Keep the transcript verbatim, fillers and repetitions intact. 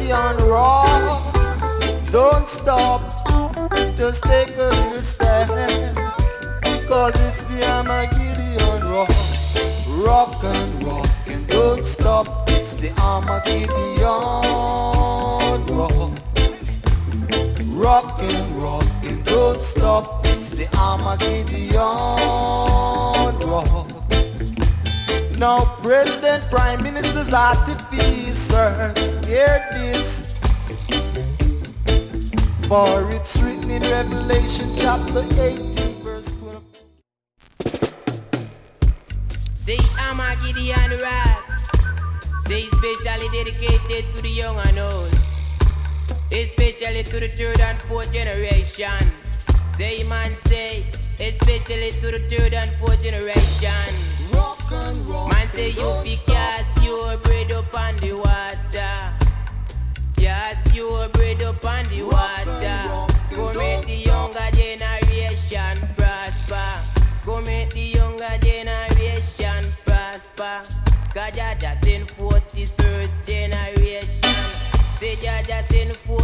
Gideon rock. Don't stop, just take a little step, cause it's the Armageddon rock. Rock and rock and don't stop, it's the Armageddon rock. Rock and rock and don't stop, it's the Armageddon rock. Now President, Prime Ministers, artificers, hear this, for it's written in Revelation chapter eighteen verse twelve. Say Armageddon rap, say especially dedicated to the young and old, especially to the third and fourth generation. Say man say, especially to the third and fourth generation. Rock and rock. Man say you be cast your bread up on the water. Cast your bread up on the water. Go make the younger generation prosper. Go make the younger generation prosper. Cause Jah Jah send forth his first generation. Say Jah Jah send forth